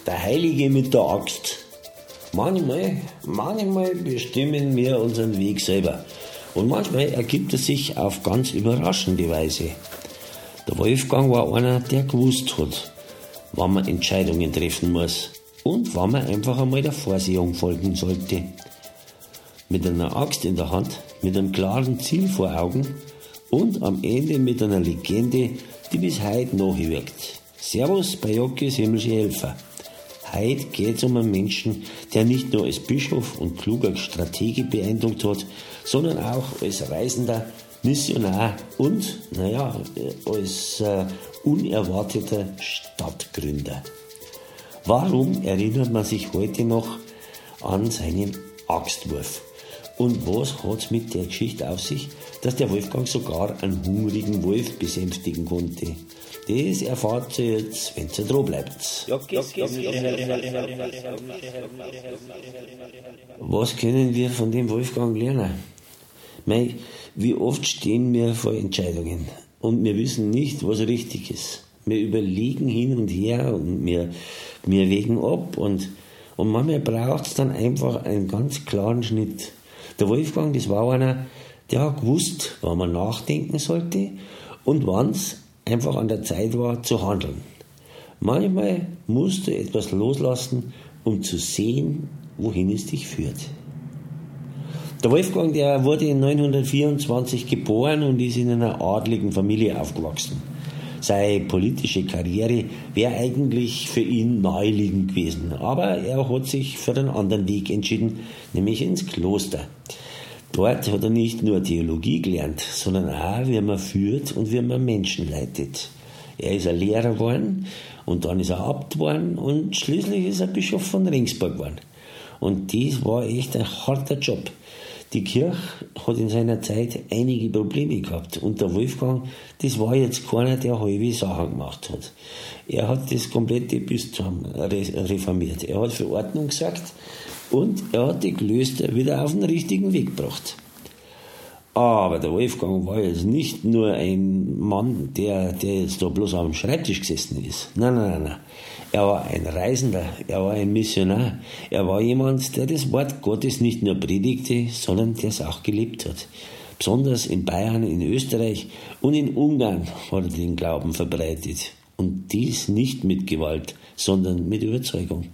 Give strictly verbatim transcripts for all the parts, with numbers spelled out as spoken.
Der Heilige mit der Axt. Manchmal, manchmal bestimmen wir unseren Weg selber. Und manchmal ergibt es sich auf ganz überraschende Weise. Der Wolfgang war einer, der gewusst hat, wann man Entscheidungen treffen muss und wann man einfach einmal der Vorsehung folgen sollte. Mit einer Axt in der Hand, mit einem klaren Ziel vor Augen und am Ende mit einer Legende, die bis heute nachwirkt. Servus bei Jockes himmlische Helfer. Heute geht es um einen Menschen, der nicht nur als Bischof und kluger Stratege beeindruckt hat, sondern auch als Reisender, Missionar und, naja, als äh, unerwarteter Stadtgründer. Warum erinnert man sich heute noch an seinen Axtwurf? Und was hat es mit der Geschichte auf sich, dass der Wolfgang sogar einen hungrigen Wolf besänftigen konnte? Das erfahrt ihr jetzt, wenn ihr dran bleibt. Was können wir von dem Wolfgang lernen? Mei, wie oft stehen wir vor Entscheidungen und wir wissen nicht, was richtig ist. Wir überlegen hin und her und wir, wir wägen ab und, und manchmal braucht es dann einfach einen ganz klaren Schnitt. Der Wolfgang, das war einer, der hat gewusst, wann man nachdenken sollte und wann es einfach an der Zeit war zu handeln. Manchmal musst du etwas loslassen, um zu sehen, wohin es dich führt. Der Wolfgang, der wurde neunzehnhundertvierundzwanzig geboren und ist in einer adligen Familie aufgewachsen. Seine politische Karriere wäre eigentlich für ihn naheliegend gewesen, aber er hat sich für einen anderen Weg entschieden, nämlich ins Kloster. Dort hat er nicht nur Theologie gelernt, sondern auch, wie man führt und wie man Menschen leitet. Er ist ein Lehrer geworden und dann ist er Abt geworden und schließlich ist er Bischof von Regensburg geworden. Und das war echt ein harter Job. Die Kirche hat in seiner Zeit einige Probleme gehabt und der Wolfgang, das war jetzt keiner, der halbe Sachen gemacht hat. Er hat das komplette Bistum reformiert. Er hat für Ordnung gesorgt und er hat die Klöster wieder auf den richtigen Weg gebracht. Aber der Wolfgang war jetzt nicht nur ein Mann, der, der jetzt da bloß am Schreibtisch gesessen ist. Nein, nein, nein, nein. Er war ein Reisender, er war ein Missionar. Er war jemand, der das Wort Gottes nicht nur predigte, sondern der es auch gelebt hat. Besonders in Bayern, in Österreich und in Ungarn hat er den Glauben verbreitet. Und dies nicht mit Gewalt, sondern mit Überzeugung.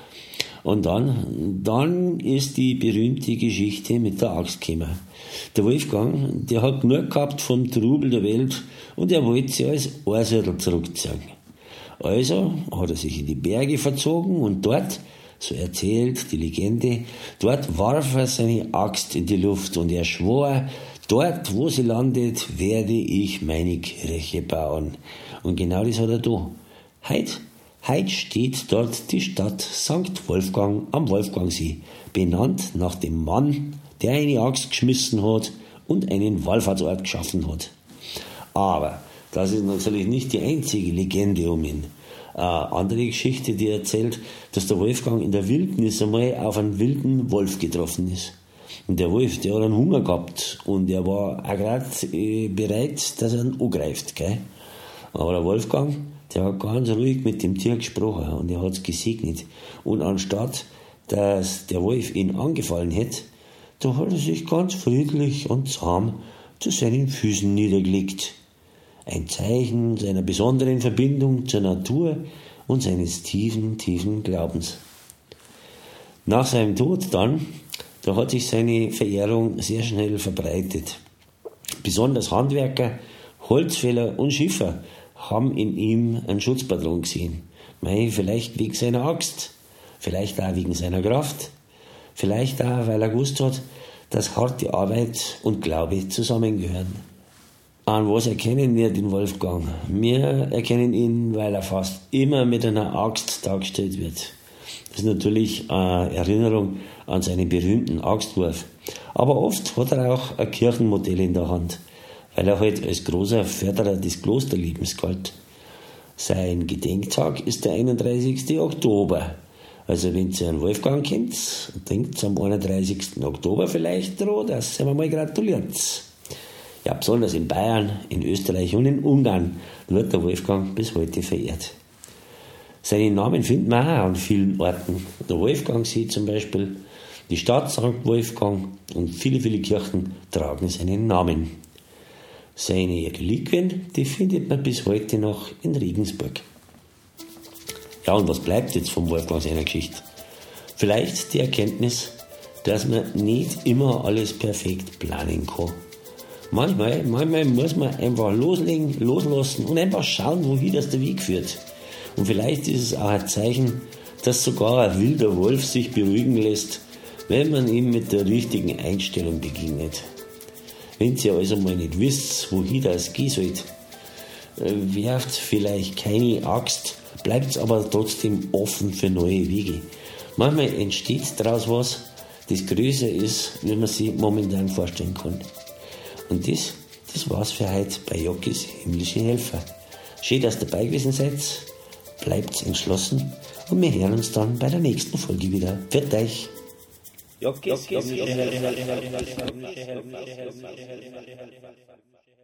Und dann, dann ist die berühmte Geschichte mit der Axt gekommen. Der Wolfgang, der hat genug gehabt vom Trubel der Welt und er wollte sie als Arsel zurückziehen. Also hat er sich in die Berge verzogen und dort, so erzählt die Legende, dort warf er seine Axt in die Luft und er schwor, dort wo sie landet, werde ich meine Kirche bauen. Und genau das hat er da. Heute, heute steht dort die Stadt Sankt Wolfgang am Wolfgangsee, benannt nach dem Mann, der eine Axt geschmissen hat und einen Wallfahrtsort geschaffen hat. Aber das ist natürlich nicht die einzige Legende um ihn. Eine andere Geschichte, die erzählt, dass der Wolfgang in der Wildnis einmal auf einen wilden Wolf getroffen ist. Und der Wolf, der hat einen Hunger gehabt und er war auch gerade äh, bereit, dass er ihn angreift. Gell? Aber der Wolfgang, der hat ganz ruhig mit dem Tier gesprochen und er hat es gesegnet. Und anstatt, dass der Wolf ihn angefallen hätte, da hat er sich ganz friedlich und zahm zu seinen Füßen niedergelegt. Ein Zeichen seiner besonderen Verbindung zur Natur und seines tiefen, tiefen Glaubens. Nach seinem Tod dann, da hat sich seine Verehrung sehr schnell verbreitet. Besonders Handwerker, Holzfäller und Schiffer haben in ihm einen Schutzpatron gesehen. Mei, vielleicht wegen seiner Axt, vielleicht auch wegen seiner Kraft, vielleicht auch, weil er gewusst hat, dass harte Arbeit und Glaube zusammengehören. An was erkennen wir den Wolfgang? Wir erkennen ihn, weil er fast immer mit einer Axt dargestellt wird. Das ist natürlich eine Erinnerung an seinen berühmten Axtwurf. Aber oft hat er auch ein Kirchenmodell in der Hand, weil er halt als großer Förderer des Klosterlebens galt. Sein Gedenktag ist der einunddreißigsten Oktober. Also wenn ihr an Wolfgang kennt, denkt am einunddreißigsten Oktober vielleicht dran, dass ihr mir mal gratuliert. Ja, besonders in Bayern, in Österreich und in Ungarn wird der Wolfgang bis heute verehrt. Seinen Namen findet man auch an vielen Orten. Der Wolfgangsee zum Beispiel, die Stadt Sankt Wolfgang und viele, viele Kirchen tragen seinen Namen. Seine Reliquien, die findet man bis heute noch in Regensburg. Ja, und was bleibt jetzt vom Wolfgang seiner Geschichte? Vielleicht die Erkenntnis, dass man nicht immer alles perfekt planen kann. Manchmal, manchmal muss man einfach loslegen, loslassen und einfach schauen, wohin das der Weg führt. Und vielleicht ist es auch ein Zeichen, dass sogar ein wilder Wolf sich beruhigen lässt, wenn man ihm mit der richtigen Einstellung begegnet. Wenn ihr also mal nicht wisst, wohin das gehen sollt, werft vielleicht keine Axt, bleibt aber trotzdem offen für neue Wege. Manchmal entsteht daraus was, das größer ist, wie man sich momentan vorstellen kann. Und das, das war's für heute bei Jokis himmlische Helfer. Schön, dass ihr dabei gewesen seid. Bleibt entschlossen und wir hören uns dann bei der nächsten Folge wieder. Pfiat euch! Jokis himmlische Helfer.